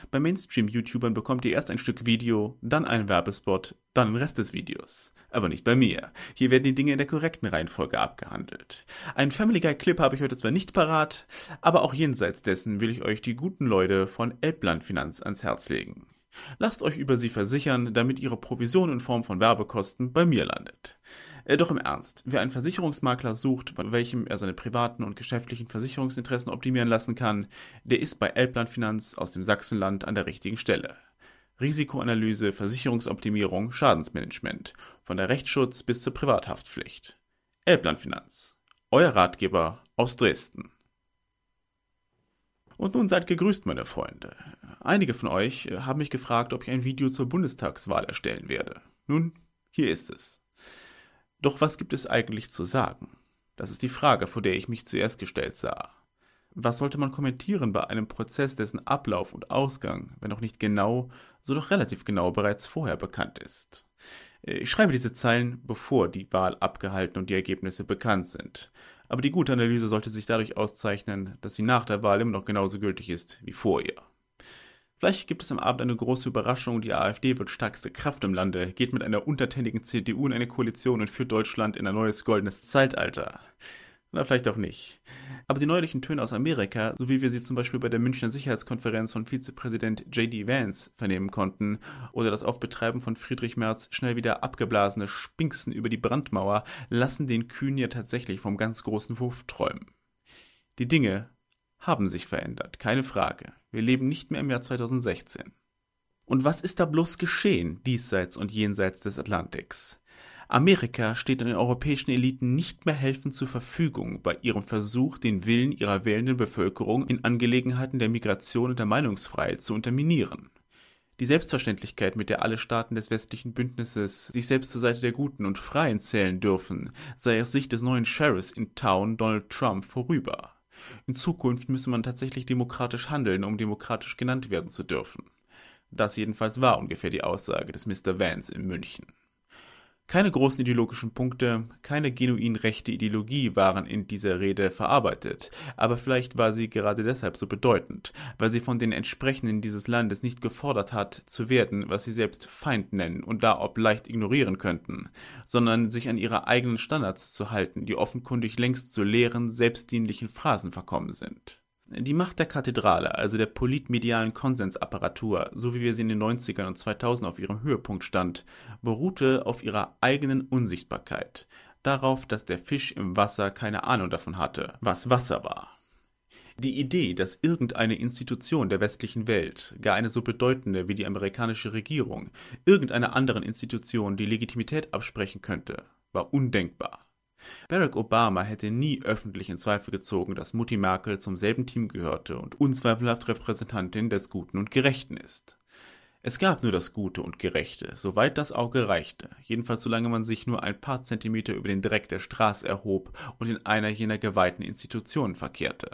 Bei Mainstream-YouTubern bekommt ihr erst ein Stück Video, dann einen Werbespot, dann den Rest des Videos. Aber nicht bei mir. Hier werden die Dinge in der korrekten Reihenfolge abgehandelt. Einen Family Guy-Clip habe ich heute zwar nicht parat, aber auch jenseits dessen will ich euch die guten Leute von Elbland Finanz ans Herz legen. Lasst euch über sie versichern, damit ihre Provision in Form von Werbekosten bei mir landet. Doch im Ernst, wer einen Versicherungsmakler sucht, bei welchem er seine privaten und geschäftlichen Versicherungsinteressen optimieren lassen kann, der ist bei Elbland Finanz aus dem Sachsenland an der richtigen Stelle. Risikoanalyse, Versicherungsoptimierung, Schadensmanagement, von der Rechtsschutz bis zur Privathaftpflicht. Elbland Finanz, euer Ratgeber aus Dresden. Und nun seid gegrüßt, meine Freunde. Einige von euch haben mich gefragt, ob ich ein Video zur Bundestagswahl erstellen werde. Nun, hier ist es. Doch was gibt es eigentlich zu sagen? Das ist die Frage, vor der ich mich zuerst gestellt sah. Was sollte man kommentieren bei einem Prozess, dessen Ablauf und Ausgang, wenn auch nicht genau, so doch relativ genau bereits vorher bekannt ist? Ich schreibe diese Zeilen, bevor die Wahl abgehalten und die Ergebnisse bekannt sind. Aber die gute Analyse sollte sich dadurch auszeichnen, dass sie nach der Wahl immer noch genauso gültig ist wie vor ihr. Vielleicht gibt es am Abend eine große Überraschung, die AfD wird stärkste Kraft im Lande, geht mit einer untertänigen CDU in eine Koalition und führt Deutschland in ein neues goldenes Zeitalter. Oder vielleicht auch nicht. Aber die neuerlichen Töne aus Amerika, so wie wir sie zum Beispiel bei der Münchner Sicherheitskonferenz von Vizepräsident J.D. Vance vernehmen konnten, oder das auf Betreiben von Friedrich Merz schnell wieder abgeblasene Spinksen über die Brandmauer, lassen den Kühn ja tatsächlich vom ganz großen Wurf träumen. Die Dinge haben sich verändert, keine Frage. Wir leben nicht mehr im Jahr 2016. Und was ist da bloß geschehen, diesseits und jenseits des Atlantiks? Amerika steht den europäischen Eliten nicht mehr helfend zur Verfügung bei ihrem Versuch, den Willen ihrer wählenden Bevölkerung in Angelegenheiten der Migration und der Meinungsfreiheit zu unterminieren. Die Selbstverständlichkeit, mit der alle Staaten des westlichen Bündnisses sich selbst zur Seite der Guten und Freien zählen dürfen, sei aus Sicht des neuen Sheriffs in Town, Donald Trump, vorüber. In Zukunft müsse man tatsächlich demokratisch handeln, um demokratisch genannt werden zu dürfen. Das jedenfalls war ungefähr die Aussage des Mr. Vance in München. Keine großen ideologischen Punkte, keine genuin rechte Ideologie waren in dieser Rede verarbeitet, aber vielleicht war sie gerade deshalb so bedeutend, weil sie von den Entsprechenden dieses Landes nicht gefordert hat, zu werden, was sie selbst Feind nennen und da ob leicht ignorieren könnten, sondern sich an ihre eigenen Standards zu halten, die offenkundig längst zu leeren, selbstdienlichen Phrasen verkommen sind. Die Macht der Kathedrale, also der politmedialen Konsensapparatur, so wie wir sie in den 90ern und 2000 auf ihrem Höhepunkt stand, beruhte auf ihrer eigenen Unsichtbarkeit, darauf, dass der Fisch im Wasser keine Ahnung davon hatte, was Wasser war. Die Idee, dass irgendeine Institution der westlichen Welt, gar eine so bedeutende wie die amerikanische Regierung, irgendeiner anderen Institution die Legitimität absprechen könnte, war undenkbar. Barack Obama hätte nie öffentlich in Zweifel gezogen, dass Mutti Merkel zum selben Team gehörte und unzweifelhaft Repräsentantin des Guten und Gerechten ist. Es gab nur das Gute und Gerechte, soweit das Auge reichte, jedenfalls solange man sich nur ein paar Zentimeter über den Dreck der Straße erhob und in einer jener geweihten Institutionen verkehrte.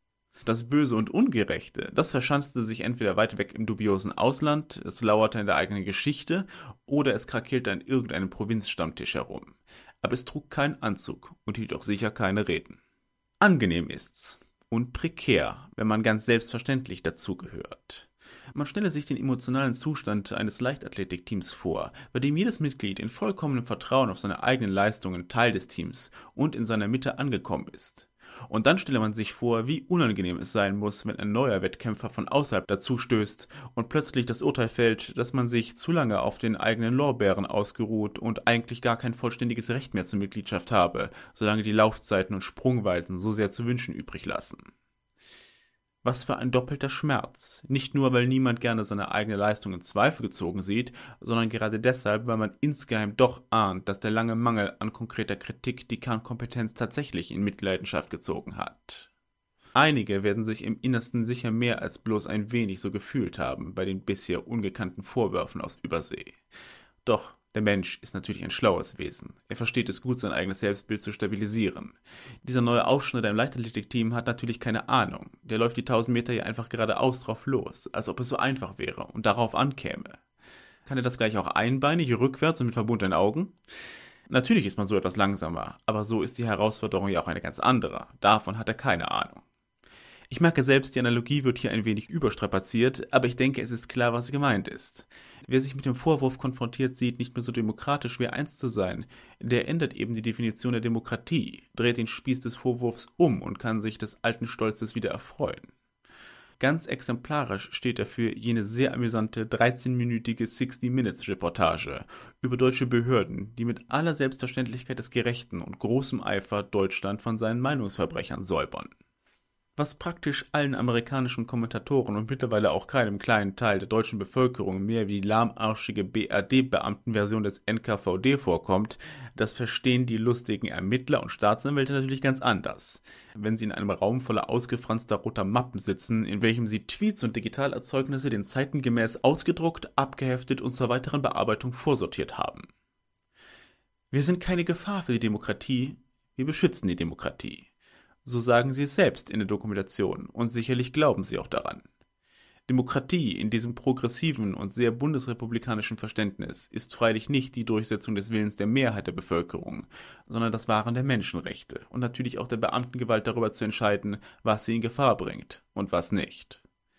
Das Böse und Ungerechte, das verschanzte sich entweder weit weg im dubiosen Ausland, es lauerte in der eigenen Geschichte oder es krakeelte an irgendeinem Provinzstammtisch herum. Aber es trug keinen Anzug und hielt auch sicher keine Reden. Angenehm ist's und prekär, wenn man ganz selbstverständlich dazugehört. Man stelle sich den emotionalen Zustand eines Leichtathletikteams vor, bei dem jedes Mitglied in vollkommenem Vertrauen auf seine eigenen Leistungen Teil des Teams und in seiner Mitte angekommen ist. Und dann stelle man sich vor, wie unangenehm es sein muss, wenn ein neuer Wettkämpfer von außerhalb dazustößt und plötzlich das Urteil fällt, dass man sich zu lange auf den eigenen Lorbeeren ausgeruht und eigentlich gar kein vollständiges Recht mehr zur Mitgliedschaft habe, solange die Laufzeiten und Sprungweiten so sehr zu wünschen übrig lassen. Was für ein doppelter Schmerz. Nicht nur, weil niemand gerne seine eigene Leistung in Zweifel gezogen sieht, sondern gerade deshalb, weil man insgeheim doch ahnt, dass der lange Mangel an konkreter Kritik die Kernkompetenz tatsächlich in Mitleidenschaft gezogen hat. Einige werden sich im Innersten sicher mehr als bloß ein wenig so gefühlt haben bei den bisher ungekannten Vorwürfen aus Übersee. Doch der Mensch ist natürlich ein schlaues Wesen. Er versteht es gut, sein eigenes Selbstbild zu stabilisieren. Dieser neue Aufschnitt im Leichtathletik-Team hat natürlich keine Ahnung. Der läuft die 1000 Meter hier einfach geradeaus drauf los, als ob es so einfach wäre und darauf ankäme. Kann er das gleich auch einbeinig, rückwärts und mit verbundenen Augen? Natürlich ist man so etwas langsamer, aber so ist die Herausforderung ja auch eine ganz andere. Davon hat er keine Ahnung. Ich merke selbst, die Analogie wird hier ein wenig überstrapaziert, aber ich denke, es ist klar, was gemeint ist. Wer sich mit dem Vorwurf konfrontiert sieht, nicht mehr so demokratisch wie einst zu sein, der ändert eben die Definition der Demokratie, dreht den Spieß des Vorwurfs um und kann sich des alten Stolzes wieder erfreuen. Ganz exemplarisch steht dafür jene sehr amüsante 13-minütige 60-Minutes-Reportage über deutsche Behörden, die mit aller Selbstverständlichkeit des Gerechten und großem Eifer Deutschland von seinen Meinungsverbrechern säubern. Was praktisch allen amerikanischen Kommentatoren und mittlerweile auch keinem kleinen Teil der deutschen Bevölkerung mehr wie die lahmarschige BRD-Beamtenversion des NKVD vorkommt, das verstehen die lustigen Ermittler und Staatsanwälte natürlich ganz anders, wenn sie in einem Raum voller ausgefranster roter Mappen sitzen, in welchem sie Tweets und Digitalerzeugnisse den Zeiten gemäß ausgedruckt, abgeheftet und zur weiteren Bearbeitung vorsortiert haben. Wir sind keine Gefahr für die Demokratie, wir beschützen die Demokratie. So sagen sie es selbst in der Dokumentation und sicherlich glauben sie auch daran. Demokratie in diesem progressiven und sehr bundesrepublikanischen Verständnis ist freilich nicht die Durchsetzung des Willens der Mehrheit der Bevölkerung, sondern das Wahren der Menschenrechte und natürlich auch der Beamtengewalt darüber zu entscheiden, was sie in Gefahr bringt und was nicht.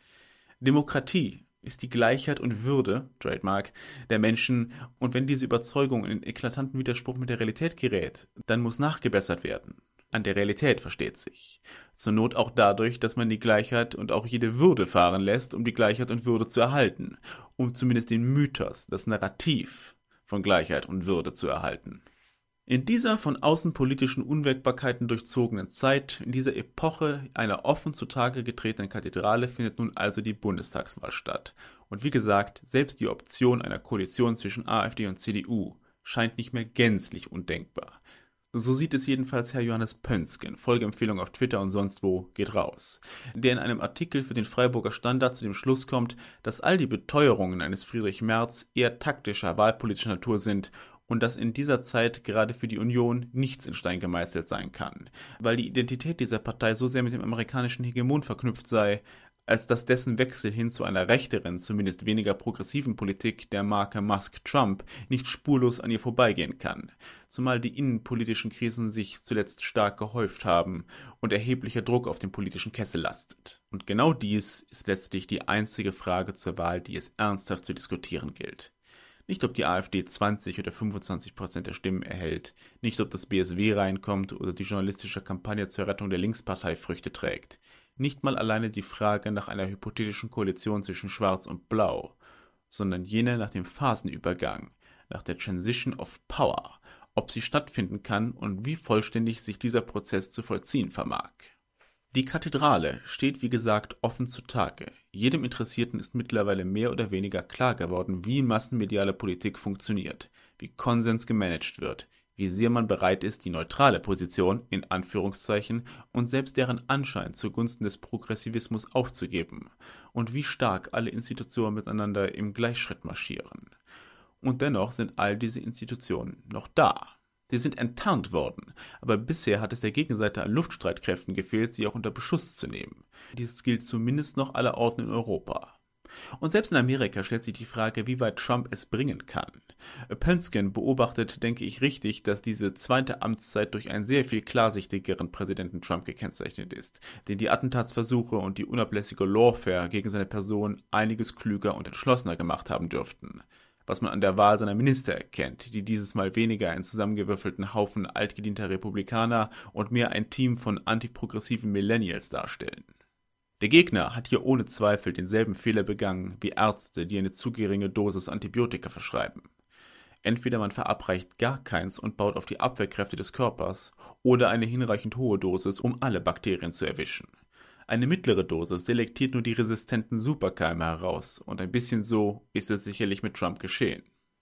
Demokratie ist die Gleichheit und Würde, Trademark, der Menschen, und wenn diese Überzeugung in eklatanten Widerspruch mit der Realität gerät, dann muss nachgebessert werden. An der Realität, versteht sich. Zur Not auch dadurch, dass man die Gleichheit und auch jede Würde fahren lässt, um die Gleichheit und Würde zu erhalten, um zumindest den Mythos, das Narrativ von Gleichheit und Würde zu erhalten. In dieser von außenpolitischen Unwägbarkeiten durchzogenen Zeit, in dieser Epoche einer offen zutage getretenen Kathedrale findet nun also die Bundestagswahl statt. Und wie gesagt, selbst die Option einer Koalition zwischen AfD und CDU scheint nicht mehr gänzlich undenkbar. So sieht es jedenfalls Herr Johannes Pönsken, Folgeempfehlung auf Twitter und sonst wo, geht raus, der in einem Artikel für den Freiburger Standard zu dem Schluss kommt, dass all die Beteuerungen eines Friedrich Merz eher taktischer, wahlpolitischer Natur sind und dass in dieser Zeit gerade für die Union nichts in Stein gemeißelt sein kann, weil die Identität dieser Partei so sehr mit dem amerikanischen Hegemon verknüpft sei, als dass dessen Wechsel hin zu einer rechteren, zumindest weniger progressiven Politik der Marke Musk-Trump nicht spurlos an ihr vorbeigehen kann, zumal die innenpolitischen Krisen sich zuletzt stark gehäuft haben und erheblicher Druck auf den politischen Kessel lastet. Und genau dies ist letztlich die einzige Frage zur Wahl, die es ernsthaft zu diskutieren gilt. Nicht, ob die AfD 20 oder 25% der Stimmen erhält, nicht, ob das BSW reinkommt oder die journalistische Kampagne zur Rettung der Linkspartei Früchte trägt. Nicht mal alleine die Frage nach einer hypothetischen Koalition zwischen Schwarz und Blau, sondern jene nach dem Phasenübergang, nach der Transition of Power, ob sie stattfinden kann und wie vollständig sich dieser Prozess zu vollziehen vermag. Die Kathedrale steht wie gesagt offen zutage. Jedem Interessierten ist mittlerweile mehr oder weniger klar geworden, wie massenmediale Politik funktioniert, wie Konsens gemanagt wird, wie sehr man bereit ist, die neutrale Position, in Anführungszeichen, und selbst deren Anschein zugunsten des Progressivismus aufzugeben und wie stark alle Institutionen miteinander im Gleichschritt marschieren. Und dennoch sind all diese Institutionen noch da. Sie sind enttarnt worden, aber bisher hat es der Gegenseite an Luftstreitkräften gefehlt, sie auch unter Beschuss zu nehmen. Dies gilt zumindest noch allerorten in Europa. Und selbst in Amerika stellt sich die Frage, wie weit Trump es bringen kann. Pönsken beobachtet, denke ich, richtig, dass diese zweite Amtszeit durch einen sehr viel klarsichtigeren Präsidenten Trump gekennzeichnet ist, den die Attentatsversuche und die unablässige Lawfare gegen seine Person einiges klüger und entschlossener gemacht haben dürften. Was man an der Wahl seiner Minister erkennt, die dieses Mal weniger einen zusammengewürfelten Haufen altgedienter Republikaner und mehr ein Team von antiprogressiven Millennials darstellen. Der Gegner hat hier ohne Zweifel denselben Fehler begangen wie Ärzte, die eine zu geringe Dosis Antibiotika verschreiben. Entweder man verabreicht gar keins und baut auf die Abwehrkräfte des Körpers, oder eine hinreichend hohe Dosis, um alle Bakterien zu erwischen. Eine mittlere Dosis selektiert nur die resistenten Superkeime heraus, und ein bisschen so ist es sicherlich mit Trump geschehen.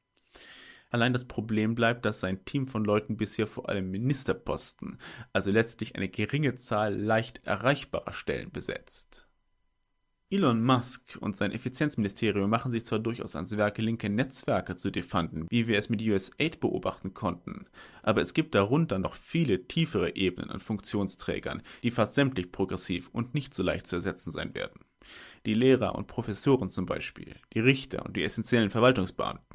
Allein das Problem bleibt, dass sein Team von Leuten bisher vor allem Ministerposten, also letztlich eine geringe Zahl leicht erreichbarer Stellen besetzt. Elon Musk und sein Effizienzministerium machen sich zwar durchaus ans Werk, linke Netzwerke zu defanden, wie wir es mit USAID beobachten konnten, aber es gibt darunter noch viele tiefere Ebenen an Funktionsträgern, die fast sämtlich progressiv und nicht so leicht zu ersetzen sein werden. Die Lehrer und Professoren zum Beispiel, die Richter und die essentiellen Verwaltungsbeamten.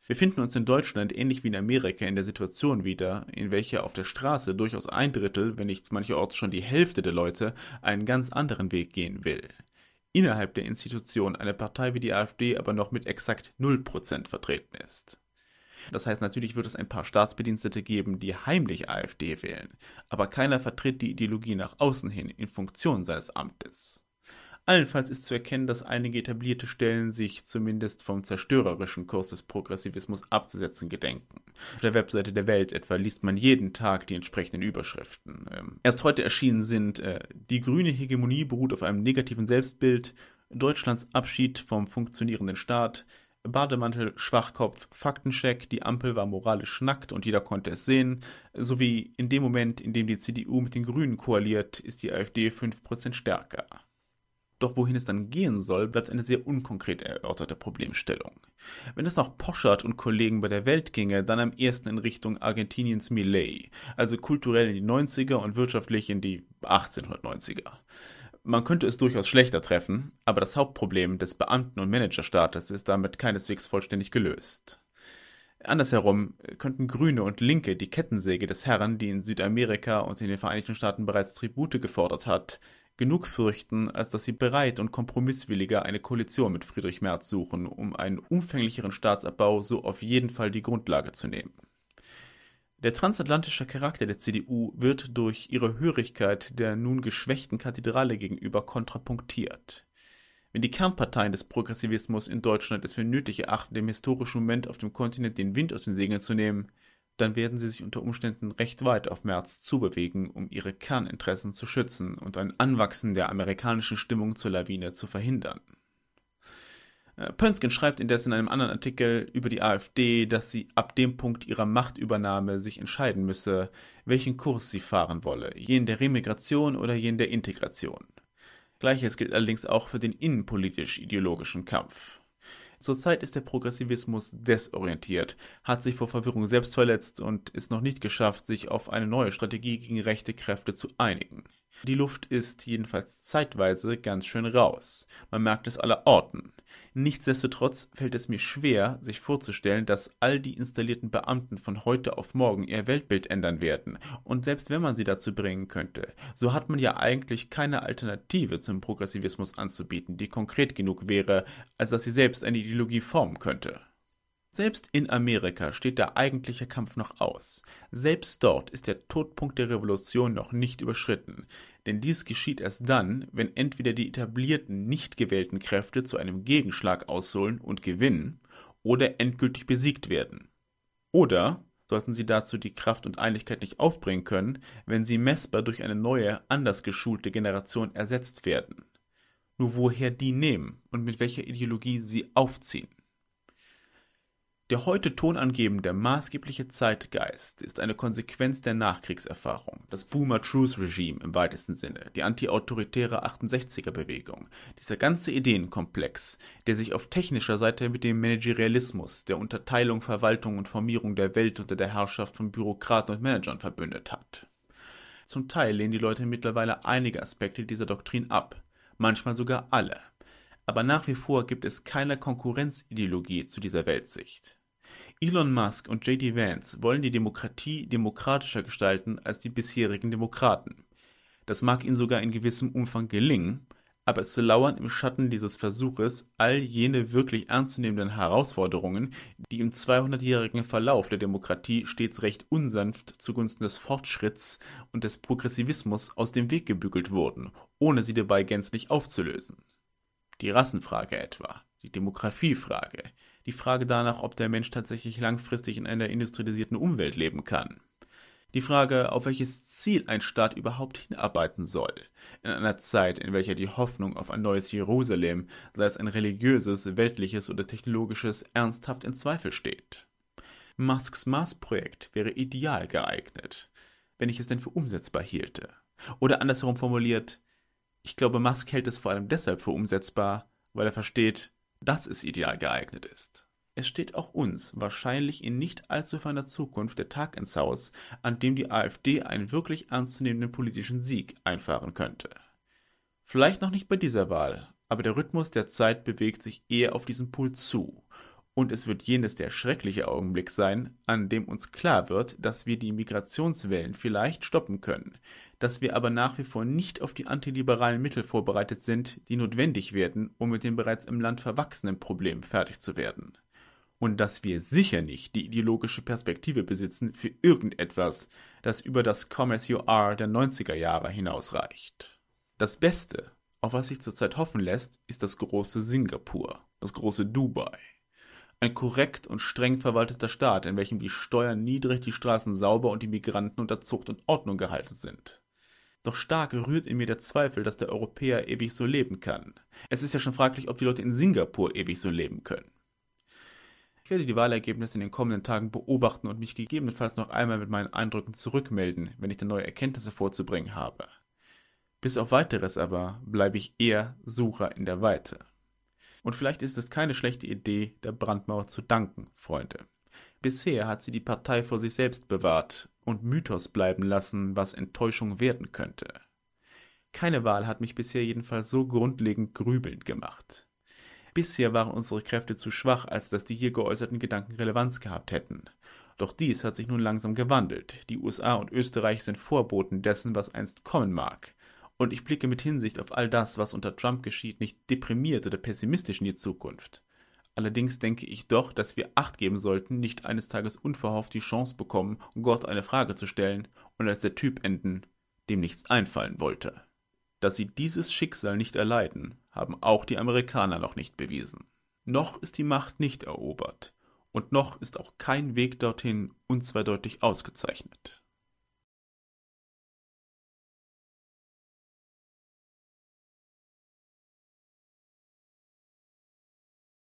Wir finden uns in Deutschland ähnlich wie in Amerika in der Situation wieder, in welcher auf der Straße durchaus ein Drittel, wenn nicht mancherorts schon die Hälfte der Leute, einen ganz anderen Weg gehen will. Innerhalb der Institution eine Partei wie die AfD aber noch mit exakt 0% vertreten ist. Das heißt, natürlich wird es ein paar Staatsbedienstete geben, die heimlich AfD wählen, aber keiner vertritt die Ideologie nach außen hin in Funktion seines Amtes. Allenfalls ist zu erkennen, dass einige etablierte Stellen sich zumindest vom zerstörerischen Kurs des Progressivismus abzusetzen gedenken. Auf der Webseite der Welt etwa liest man jeden Tag die entsprechenden Überschriften. Erst heute erschienen sind: Die grüne Hegemonie beruht auf einem negativen Selbstbild, Deutschlands Abschied vom funktionierenden Staat, Bademantel, Schwachkopf, Faktencheck, die Ampel war moralisch nackt und jeder konnte es sehen, sowie in dem Moment, in dem die CDU mit den Grünen koaliert, ist die AfD 5% stärker. Doch wohin es dann gehen soll, bleibt eine sehr unkonkret erörterte Problemstellung. Wenn es nach Poschardt und Kollegen bei der Welt ginge, dann am ehesten in Richtung Argentiniens Milei, also kulturell in die 90er und wirtschaftlich in die 1890er. Man könnte es durchaus schlechter treffen, aber das Hauptproblem des Beamten- und Managerstaates ist damit keineswegs vollständig gelöst. Andersherum könnten Grüne und Linke die Kettensäge des Herrn, die in Südamerika und in den Vereinigten Staaten bereits Tribute gefordert hat, genug fürchten, als dass sie bereit und kompromisswilliger eine Koalition mit Friedrich Merz suchen, um einen umfänglicheren Staatsabbau so auf jeden Fall die Grundlage zu nehmen. Der transatlantische Charakter der CDU wird durch ihre Hörigkeit der nun geschwächten Kathedrale gegenüber kontrapunktiert. Wenn die Kernparteien des Progressivismus in Deutschland es für nötig erachten, dem historischen Moment auf dem Kontinent den Wind aus den Segeln zu nehmen, dann werden sie sich unter Umständen recht weit auf Merz zubewegen, um ihre Kerninteressen zu schützen und ein Anwachsen der amerikanischen Stimmung zur Lawine zu verhindern. Pönsken schreibt indes in einem anderen Artikel über die AfD, dass sie ab dem Punkt ihrer Machtübernahme sich entscheiden müsse, welchen Kurs sie fahren wolle, jenen der Remigration oder jenen der Integration. Gleiches gilt allerdings auch für den innenpolitisch-ideologischen Kampf. Zurzeit ist der Progressivismus desorientiert, hat sich vor Verwirrung selbst verletzt und ist noch nicht geschafft, sich auf eine neue Strategie gegen rechte Kräfte zu einigen. Die Luft ist jedenfalls zeitweise ganz schön raus. Man merkt es allerorten. Nichtsdestotrotz fällt es mir schwer, sich vorzustellen, dass all die installierten Beamten von heute auf morgen ihr Weltbild ändern werden. Und selbst wenn man sie dazu bringen könnte, so hat man ja eigentlich keine Alternative zum Progressivismus anzubieten, die konkret genug wäre, als dass sie selbst eine Ideologie formen könnte. Selbst in Amerika steht der eigentliche Kampf noch aus. Selbst dort ist der Todpunkt der Revolution noch nicht überschritten, denn dies geschieht erst dann, wenn entweder die etablierten, nicht gewählten Kräfte zu einem Gegenschlag ausholen und gewinnen oder endgültig besiegt werden. Oder sollten sie dazu die Kraft und Einigkeit nicht aufbringen können, wenn sie messbar durch eine neue, anders geschulte Generation ersetzt werden. Nur woher die nehmen und mit welcher Ideologie sie aufziehen. Der heute tonangebende maßgebliche Zeitgeist ist eine Konsequenz der Nachkriegserfahrung, das Boomer-Truth-Regime im weitesten Sinne, die antiautoritäre 68er-Bewegung, dieser ganze Ideenkomplex, der sich auf technischer Seite mit dem Managerialismus, der Unterteilung, Verwaltung und Formierung der Welt unter der Herrschaft von Bürokraten und Managern verbündet hat. Zum Teil lehnen die Leute mittlerweile einige Aspekte dieser Doktrin ab, manchmal sogar alle. Aber nach wie vor gibt es keine Konkurrenzideologie zu dieser Weltsicht. Elon Musk und J.D. Vance wollen die Demokratie demokratischer gestalten als die bisherigen Demokraten. Das mag ihnen sogar in gewissem Umfang gelingen, aber es lauern im Schatten dieses Versuches all jene wirklich ernstzunehmenden Herausforderungen, die im 200-jährigen Verlauf der Demokratie stets recht unsanft zugunsten des Fortschritts und des Progressivismus aus dem Weg gebügelt wurden, ohne sie dabei gänzlich aufzulösen. Die Rassenfrage etwa, die Demografiefrage, die Frage danach, ob der Mensch tatsächlich langfristig in einer industrialisierten Umwelt leben kann. Die Frage, auf welches Ziel ein Staat überhaupt hinarbeiten soll, in einer Zeit, in welcher die Hoffnung auf ein neues Jerusalem, sei es ein religiöses, weltliches oder technologisches, ernsthaft in Zweifel steht. Musks Mars-Projekt wäre ideal geeignet, wenn ich es denn für umsetzbar hielte. Oder andersherum formuliert, ich glaube, Musk hält es vor allem deshalb für umsetzbar, weil er versteht, dass es ideal geeignet ist. Es steht auch uns wahrscheinlich in nicht allzu ferner Zukunft der Tag ins Haus, an dem die AfD einen wirklich ernstzunehmenden politischen Sieg einfahren könnte. Vielleicht noch nicht bei dieser Wahl, aber der Rhythmus der Zeit bewegt sich eher auf diesen Pol zu. Und es wird jenes der schreckliche Augenblick sein, an dem uns klar wird, dass wir die Migrationswellen vielleicht stoppen können, dass wir aber nach wie vor nicht auf die antiliberalen Mittel vorbereitet sind, die notwendig werden, um mit dem bereits im Land verwachsenen Problem fertig zu werden. Und dass wir sicher nicht die ideologische Perspektive besitzen für irgendetwas, das über das Come As You Are der 90er Jahre hinausreicht. Das Beste, auf was sich zurzeit hoffen lässt, ist das große Singapur, das große Dubai. Ein korrekt und streng verwalteter Staat, in welchem die Steuern niedrig, die Straßen sauber und die Migranten unter Zucht und Ordnung gehalten sind. Doch stark rührt in mir der Zweifel, dass der Europäer ewig so leben kann. Es ist ja schon fraglich, ob die Leute in Singapur ewig so leben können. Ich werde die Wahlergebnisse in den kommenden Tagen beobachten und mich gegebenenfalls noch einmal mit meinen Eindrücken zurückmelden, wenn ich dann neue Erkenntnisse vorzubringen habe. Bis auf Weiteres aber bleibe ich eher Sucher in der Weite. Und vielleicht ist es keine schlechte Idee, der Brandmauer zu danken, Freunde. Bisher hat sie die Partei vor sich selbst bewahrt und Mythos bleiben lassen, was Enttäuschung werden könnte. Keine Wahl hat mich bisher jedenfalls so grundlegend grübelnd gemacht. Bisher waren unsere Kräfte zu schwach, als dass die hier geäußerten Gedanken Relevanz gehabt hätten. Doch dies hat sich nun langsam gewandelt. Die USA und Österreich sind Vorboten dessen, was einst kommen mag. Und ich blicke mit Hinsicht auf all das, was unter Trump geschieht, nicht deprimiert oder pessimistisch in die Zukunft. Allerdings denke ich doch, dass wir Acht geben sollten, nicht eines Tages unverhofft die Chance bekommen, Gott eine Frage zu stellen und als der Typ enden, dem nichts einfallen wollte. Dass sie dieses Schicksal nicht erleiden, haben auch die Amerikaner noch nicht bewiesen. Noch ist die Macht nicht erobert und noch ist auch kein Weg dorthin unzweideutig ausgezeichnet.